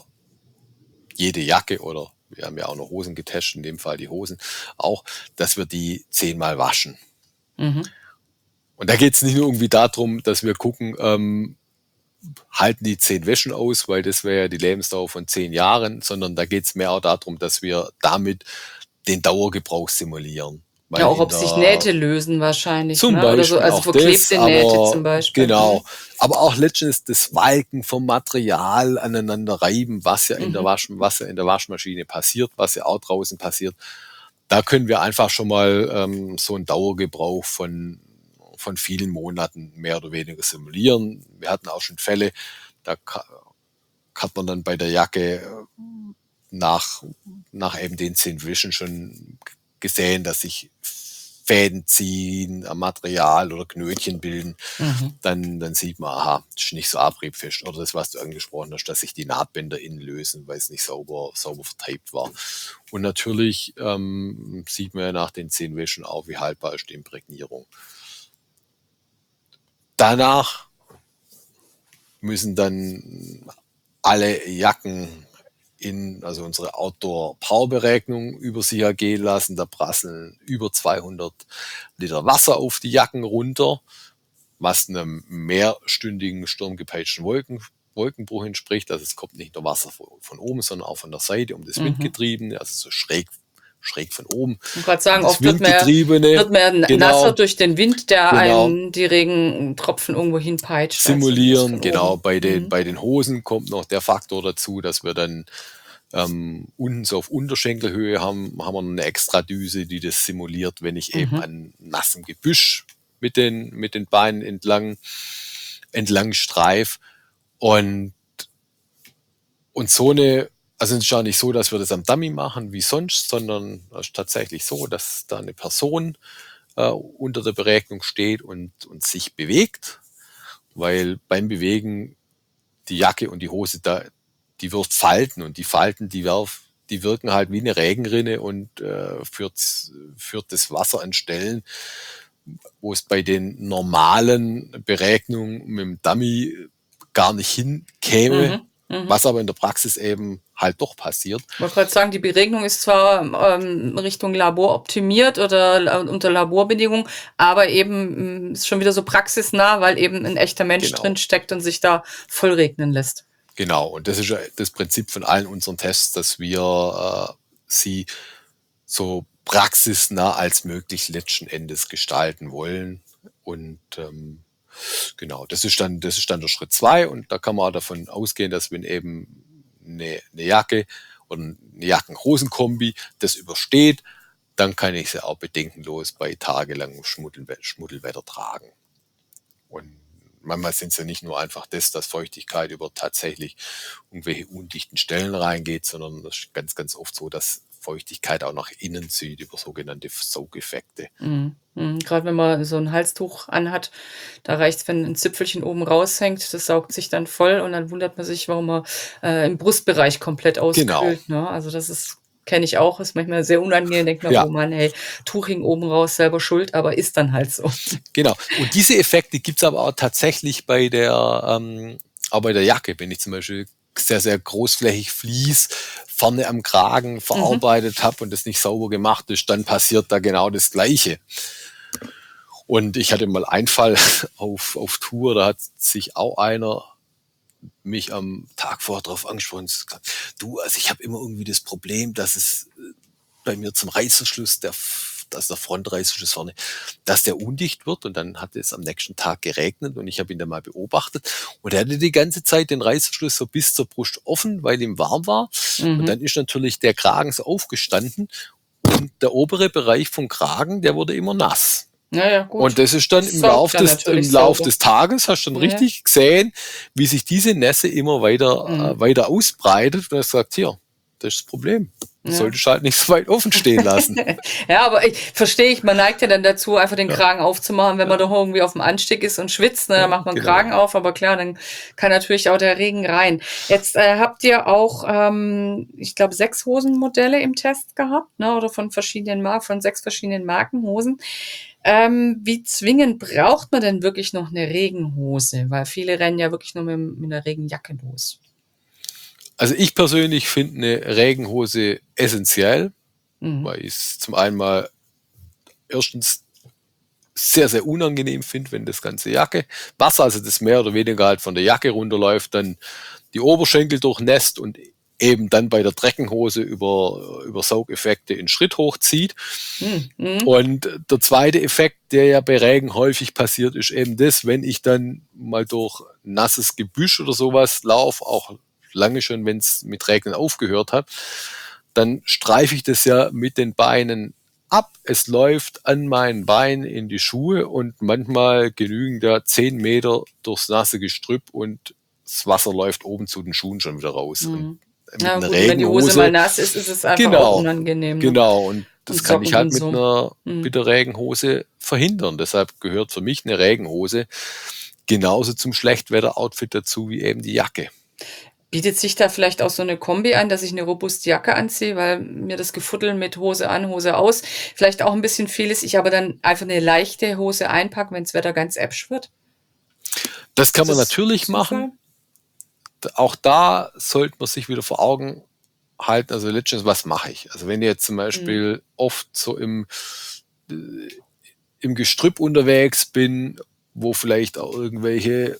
jede Jacke, oder wir haben ja auch noch Hosen getestet, in dem Fall die Hosen auch, dass wir die zehnmal waschen. Mhm. Und da geht es nicht nur irgendwie darum, dass wir gucken, ähm, halten die zehn Wäschen aus, weil das wäre ja die Lebensdauer von zehn Jahren, sondern da geht es mehr auch darum, dass wir damit den Dauergebrauch simulieren. Weil Ja, auch in ob sich der, Nähte lösen wahrscheinlich, zum ne? Oder so, Beispiel also auch das, verklebte Nähte aber zum Beispiel. genau, Mhm. aber auch letztendlich das Walken vom Material aneinander reiben, was ja in der Mhm. Wasch, was ja in der Waschmaschine passiert, was ja auch draußen passiert. Da können wir einfach schon mal ähm, so einen Dauergebrauch von von vielen Monaten mehr oder weniger simulieren. Wir hatten auch schon Fälle, da hat man dann bei der Jacke nach, nach eben den zehn Wischen schon gesehen, dass sich Fäden ziehen am Material oder Knötchen bilden. Mhm. Dann, dann sieht man, aha, das ist nicht so abriebfest. Oder das, was du angesprochen hast, dass sich die Nahtbänder innen lösen, weil es nicht sauber, sauber verteilt war. Und natürlich ähm, sieht man ja nach den zehn Wäschen auch, wie haltbar ist die Imprägnierung. Danach müssen dann alle Jacken in, also unsere Outdoor-Power-Beregnung über sich ergehen lassen. Da prasseln über zweihundert Liter Wasser auf die Jacken runter, was einem mehrstündigen sturmgepeitschten Wolken, Wolkenbruch entspricht. Also es kommt nicht nur Wasser von oben, sondern auch von der Seite um das Mhm. Windgetriebene, also so schräg schräg von oben. Ich wollte gerade sagen, Das oft wird man, Windgetriebene, wird man genau, nasser durch den Wind, der genau, einem die Regentropfen irgendwo hinpeitscht. als das simulieren. von Genau, oben. bei den, Mhm. bei den Hosen kommt noch der Faktor dazu, dass wir dann ähm, unten so auf Unterschenkelhöhe haben, haben wir eine Extradüse, die das simuliert, wenn ich eben Mhm. an nassem Gebüsch mit den, mit den Beinen entlang, entlang streif. Und, und so eine, also es ist ja nicht so, dass wir das am Dummy machen wie sonst, sondern es ist tatsächlich so, dass da eine Person äh, unter der Beregnung steht und, und sich bewegt, weil beim Bewegen die Jacke und die Hose, da, die wirft Falten, und die Falten, die, werf, die wirken halt wie eine Regenrinne und äh, führt, führt das Wasser an Stellen, wo es bei den normalen Beregnungen mit dem Dummy gar nicht hinkäme, Mhm. Mhm. was aber in der Praxis eben halt doch passiert. Ich wollte gerade sagen, die Beregnung ist zwar ähm, Richtung Labor optimiert oder äh, unter Laborbedingungen, aber eben mh, ist schon wieder so praxisnah, weil eben ein echter Mensch Genau. drin steckt und sich da voll regnen lässt. Genau, und das ist ja das Prinzip von allen unseren Tests, dass wir äh, sie so praxisnah als möglich letzten Endes gestalten wollen. Und ähm, genau, das ist dann, das ist dann der Schritt zwei, und da kann man auch davon ausgehen, dass wenn eben eine, eine Jacke oder eine Jacken-Hosen-Kombi das übersteht, dann kann ich sie auch bedenkenlos bei tagelangem Schmuddelwetter, Schmuddelwetter tragen. Und manchmal sind es ja nicht nur einfach das, dass Feuchtigkeit über tatsächlich irgendwelche undichten Stellen reingeht, sondern das ist ganz, ganz oft so, dass Feuchtigkeit auch nach innen zieht über sogenannte Saugeffekte. Mhm. Mhm. Gerade wenn man so ein Halstuch anhat, da reicht es, wenn ein Zipfelchen oben raushängt, das saugt sich dann voll und dann wundert man sich, warum man äh, im Brustbereich komplett Genau. auskühlt. Ne? Also das ist, kenne ich auch, ist manchmal sehr unangenehm, denkt man, Ja. oh Mann, hey, Tuch hing oben raus, selber schuld, aber ist dann halt so. Genau. Und diese Effekte gibt es aber auch tatsächlich bei der, ähm, auch bei der Jacke, wenn ich zum Beispiel sehr, sehr großflächig Vlies vorne am Kragen verarbeitet habe und das nicht sauber gemacht ist, dann passiert da genau das Gleiche. Und ich hatte mal einen Fall auf, auf Tour, da hat sich auch einer mich am Tag vorher drauf angesprochen und gesagt, du, also ich habe immer irgendwie das Problem, dass es bei mir zum Reißverschluss, der, dass der Frontreißverschluss vorne, dass der undicht wird, und dann hat es am nächsten Tag geregnet und ich habe ihn dann mal beobachtet und er hatte die ganze Zeit den Reißverschluss so bis zur Brust offen, weil ihm warm war. Mhm. Und dann ist natürlich der Kragen so aufgestanden und der obere Bereich vom Kragen, der wurde immer nass. Ja, ja, gut. Und das ist dann Das im saugt Lauf dann des, natürlich im Lauf sauber. des Tages, hast du dann Ja. richtig gesehen, wie sich diese Nässe immer weiter, Mhm. äh, weiter ausbreitet. Und er sagt, hier, das ist das Problem. Du Ja. solltest halt nicht so weit offen stehen lassen. Ja, aber ich verstehe ich, man neigt ja dann dazu, einfach den Kragen aufzumachen, wenn man doch irgendwie auf dem Anstieg ist und schwitzt, ne, dann macht man den genau. Kragen auf, aber klar, dann kann natürlich auch der Regen rein. Jetzt äh, habt ihr auch, ähm, ich glaube, sechs Hosenmodelle im Test gehabt, ne, oder von verschiedenen Marken, von sechs verschiedenen Marken Hosen. Ähm, wie zwingend braucht man denn wirklich noch eine Regenhose? Weil viele rennen ja wirklich nur mit, mit einer Regenjacke los. Also ich persönlich finde eine Regenhose essentiell, Mhm. weil ich es zum einen mal erstens sehr, sehr unangenehm finde, wenn das ganze Jacke, Wasser, also das mehr oder weniger halt von der Jacke runterläuft, dann die Oberschenkel durchnässt und eben dann bei der Treckenhose über, über Saugeffekte in Schritt hochzieht. Mhm. Mhm. Und der zweite Effekt, der ja bei Regen häufig passiert, ist eben das, wenn ich dann mal durch nasses Gebüsch oder sowas laufe, auch lange schon, wenn es mit Regnen aufgehört hat, dann streife ich das ja mit den Beinen ab. Es läuft an meinen Beinen in die Schuhe und manchmal genügen da zehn Meter durchs nasse Gestrüpp und das Wasser läuft oben zu den Schuhen schon wieder raus. Mhm. Und mit Ja, einer gut, wenn die Hose Regenhose, mal nass ist, ist es einfach auch genau, unangenehm. Ne? genau, und das Und kann ich Socken halt und mit so. einer Mhm. mit der Regenhose verhindern. Deshalb gehört für mich eine Regenhose genauso zum Schlechtwetter-Outfit dazu wie eben die Jacke. Bietet sich da vielleicht auch so eine Kombi an, dass ich eine robuste Jacke anziehe, weil mir das Gefuddeln mit Hose an, Hose aus vielleicht auch ein bisschen viel ist, ich aber dann einfach eine leichte Hose einpacke, wenn das Wetter ganz äpsch wird? Das kann Ist man das natürlich Zufall? machen. Auch da sollte man sich wieder vor Augen halten, also letztens, was mache ich? Also wenn ich jetzt zum Mhm. Beispiel oft so im, äh, im Gestrüpp unterwegs bin, wo vielleicht auch irgendwelche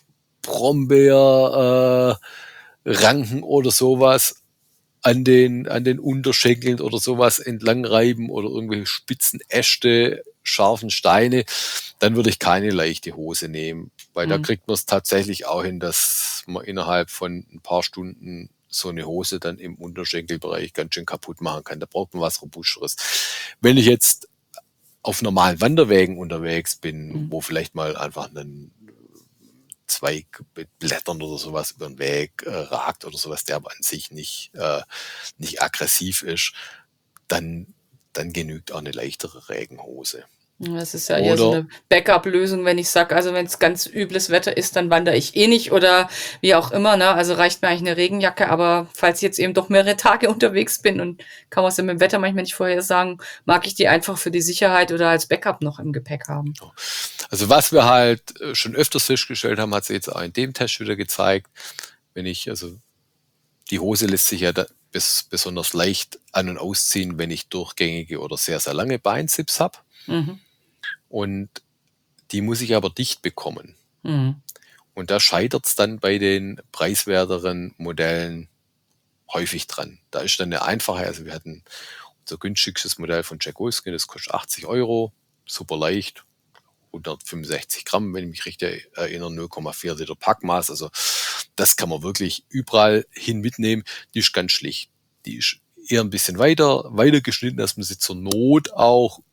Brombeer, äh, Ranken oder sowas an den, an den Unterschenkeln oder sowas entlang reiben oder irgendwelche spitzen Äste, scharfen Steine, dann würde ich keine leichte Hose nehmen, weil da Mhm. kriegt man es tatsächlich auch hin, dass man innerhalb von ein paar Stunden so eine Hose dann im Unterschenkelbereich ganz schön kaputt machen kann. Da braucht man was Robusteres. Wenn ich jetzt auf normalen Wanderwegen unterwegs bin, Mhm. wo vielleicht mal einfach ein Zweig mit Blättern oder sowas über den Weg äh, ragt oder sowas, der aber an sich nicht, äh, nicht aggressiv ist, dann, dann genügt auch eine leichtere Regenhose. Ja, das ist ja eher so Oder eine Backup-Lösung, wenn ich sage, also wenn es ganz übles Wetter ist, dann wandere ich eh nicht oder wie auch immer, ne? Also reicht mir eigentlich eine Regenjacke, aber falls ich jetzt eben doch mehrere Tage unterwegs bin und kann man es ja mit dem Wetter manchmal nicht vorhersagen, mag ich die einfach für die Sicherheit oder als Backup noch im Gepäck haben. also was wir halt äh, schon öfters festgestellt haben, hat sich jetzt auch in dem Test wieder gezeigt, wenn ich, also die Hose lässt sich ja da bes besonders leicht an- und ausziehen, wenn ich durchgängige oder sehr, sehr lange Beinzips habe. Mhm. Und die muss ich aber dicht bekommen. Mhm. Und da scheitert es dann bei den preiswerteren Modellen häufig dran. Da ist dann eine einfache, also wir hatten unser günstigstes Modell von Jack Wolfskin, das kostet achtzig Euro, super leicht, hundertfünfundsechzig Gramm, wenn ich mich richtig erinnere, null Komma vier Liter Packmaß. Also das kann man wirklich überall hin mitnehmen. Die ist ganz schlicht. Die ist eher ein bisschen weiter, weiter geschnitten, dass man sie zur Not auch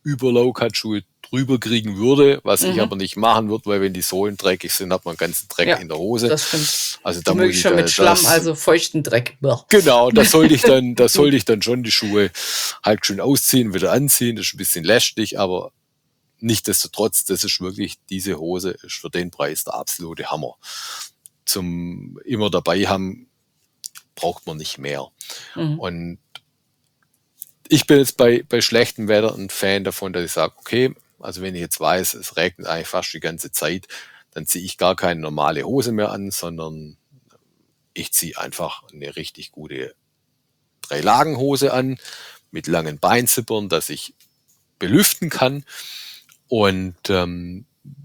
über Low-Cut-Schuhe drüber kriegen würde, was Mhm. ich aber nicht machen würde, weil wenn die Sohlen dreckig sind, hat man einen ganzen Dreck Ja, in der Hose. das stimmt. Also da Die muss möge ich ich schon da, mit Schlamm, das, also feuchten Dreck. Bäh. genau, da sollte ich dann, da sollte ich dann schon die Schuhe halt schön ausziehen, wieder anziehen. Das ist ein bisschen lästig, aber nichtsdestotrotz, das ist wirklich, diese Hose ist für den Preis der absolute Hammer. Zum immer dabei haben, braucht man nicht mehr. Mhm. Und ich bin jetzt bei, bei schlechtem Wetter ein Fan davon, dass ich sage, okay, also wenn ich jetzt weiß, es regnet eigentlich fast die ganze Zeit, dann ziehe ich gar keine normale Hose mehr an, sondern ich ziehe einfach eine richtig gute Drei-Lagen-Hose an mit langen Beinzippern, dass ich belüften kann. Und, ähm,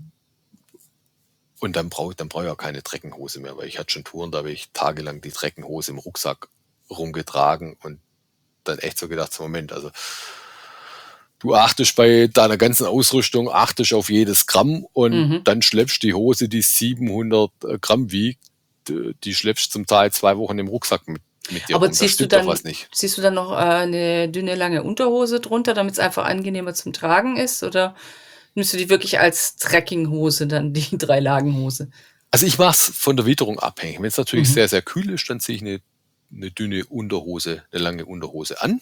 und dann brauche dann brauch ich auch keine Treckenhose mehr, weil ich hatte schon Touren, da habe ich tagelang die Treckenhose im Rucksack rumgetragen und dann echt so gedacht, Moment, also du achtest bei deiner ganzen Ausrüstung, achtest auf jedes Gramm und Mhm. dann schleppst die Hose, die siebenhundert Gramm wiegt, die schleppst zum Teil zwei Wochen im Rucksack mit, mit dir Aber rum. Da ziehst du stimmt doch dann, was nicht. ziehst du dann noch äh, eine dünne, lange Unterhose drunter, damit es einfach angenehmer zum Tragen ist? Oder nimmst du die wirklich als Trekkinghose, dann die Drei-Lagen-Hose? Also ich mache es von der Witterung abhängig. Wenn es natürlich Mhm. sehr, sehr kühl ist, dann ziehe ich eine, eine dünne Unterhose, eine lange Unterhose an.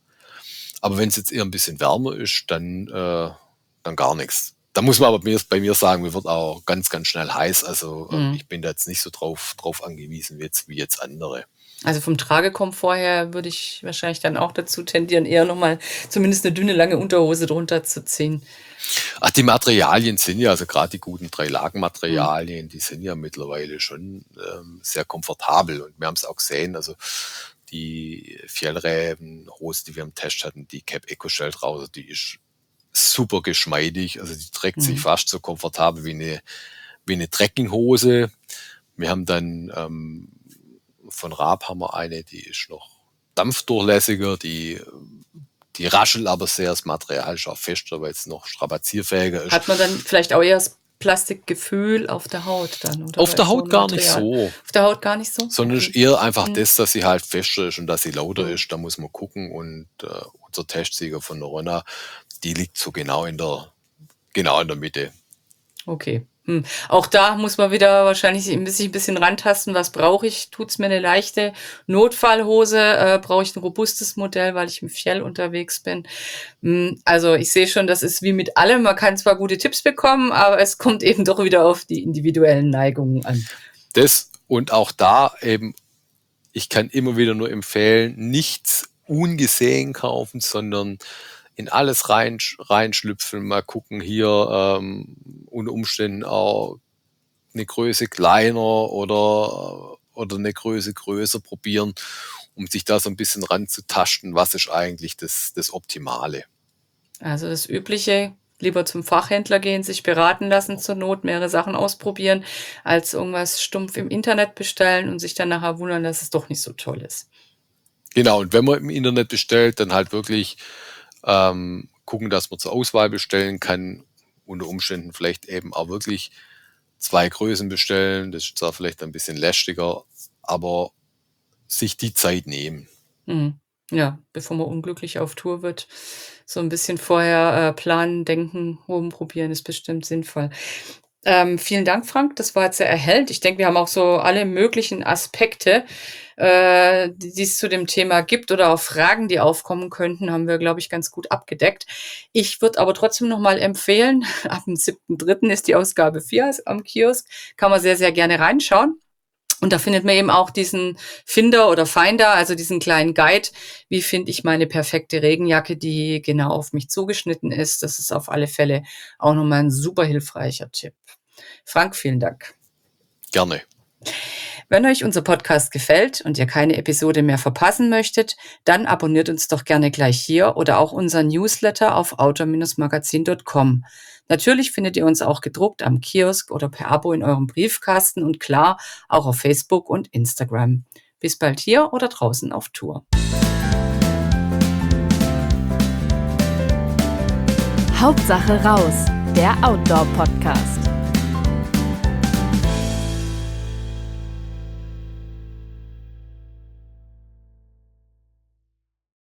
Aber wenn es jetzt eher ein bisschen wärmer ist, dann, äh, dann gar nichts. Da muss man aber mir, bei mir sagen, mir wird auch ganz, ganz schnell heiß. Also ähm, Mhm. ich bin da jetzt nicht so drauf, drauf angewiesen wie jetzt, wie jetzt andere. Also vom Tragekomfort her würde ich wahrscheinlich dann auch dazu tendieren, eher nochmal zumindest eine dünne, lange Unterhose drunter zu ziehen. Ach, die Materialien sind ja, also gerade die guten Drei-Lagen-Materialien, die sind ja mittlerweile schon ähm, sehr komfortabel. Und wir haben es auch gesehen, also die Fjällräven-Hose, die wir im Test hatten, die Cap Eco Shell draußen, die ist super geschmeidig. Also die trägt sich Mhm. fast so komfortabel wie eine, wie eine Trekkinghose. Wir haben dann ähm, von Raab haben wir eine, die ist noch dampfdurchlässiger, die, die raschelt aber sehr, das Material ist auch fester, weil es noch strapazierfähiger ist. Hat man dann vielleicht auch eher das Plastikgefühl auf der Haut dann? Oder Auf bei der so Haut einem gar nicht Material? so, Auf der Haut gar nicht so? sondern es ist Okay. eher einfach Mhm. das, dass sie halt fester ist und dass sie lauter Mhm. ist. Da muss man gucken. Und äh, unser Testsieger von der Ronna, die liegt so genau in der, genau in der Mitte. Okay. Hm. Auch da muss man wieder wahrscheinlich ein bisschen, ein bisschen rantasten. Was brauche ich? Tut's mir eine leichte Notfallhose? Äh, brauche ich ein robustes Modell, weil ich im Fjell unterwegs bin? Hm, Also ich sehe schon, das ist wie mit allem. Man kann zwar gute Tipps bekommen, aber es kommt eben doch wieder auf die individuellen Neigungen an. Das und auch da eben, ich kann immer wieder nur empfehlen, nichts ungesehen kaufen, sondern in alles rein, reinschlüpfen, mal gucken hier ähm, unter Umständen auch eine Größe kleiner oder, oder eine Größe größer probieren, um sich da so ein bisschen ranzutasten, was ist eigentlich das, das Optimale. Also das Übliche, lieber zum Fachhändler gehen, sich beraten lassen zur Not, mehrere Sachen ausprobieren, als irgendwas stumpf im Internet bestellen und sich dann nachher wundern, dass es doch nicht so toll ist. Genau, und wenn man im Internet bestellt, dann halt wirklich ähm, gucken, dass man zur Auswahl bestellen kann, unter Umständen vielleicht eben auch wirklich zwei Größen bestellen, das ist zwar vielleicht ein bisschen lästiger, aber sich die Zeit nehmen. Mhm. Ja, bevor man unglücklich auf Tour wird, so ein bisschen vorher äh, planen, denken, rumprobieren ist bestimmt sinnvoll. Ähm, vielen Dank, Frank. Das war jetzt sehr erhellend. Ich denke, wir haben auch so alle möglichen Aspekte, äh, die die es zu dem Thema gibt oder auch Fragen, die aufkommen könnten, haben wir, glaube ich, ganz gut abgedeckt. Ich würde aber trotzdem noch mal empfehlen, ab dem siebten dritten ist die Ausgabe vier am Kiosk. Kann man sehr, sehr gerne reinschauen. Und da findet man eben auch diesen Finder oder Finder, also diesen kleinen Guide. Wie finde ich meine perfekte Regenjacke, die genau auf mich zugeschnitten ist? Das ist auf alle Fälle auch nochmal ein super hilfreicher Tipp. Frank, vielen Dank. Gerne. Wenn euch unser Podcast gefällt und ihr keine Episode mehr verpassen möchtet, dann abonniert uns doch gerne gleich hier oder auch unseren Newsletter auf outdoor Bindestrich magazin Punkt com. Natürlich findet ihr uns auch gedruckt am Kiosk oder per Abo in eurem Briefkasten und klar auch auf Facebook und Instagram. Bis bald hier oder draußen auf Tour. Hauptsache raus, der Outdoor-Podcast.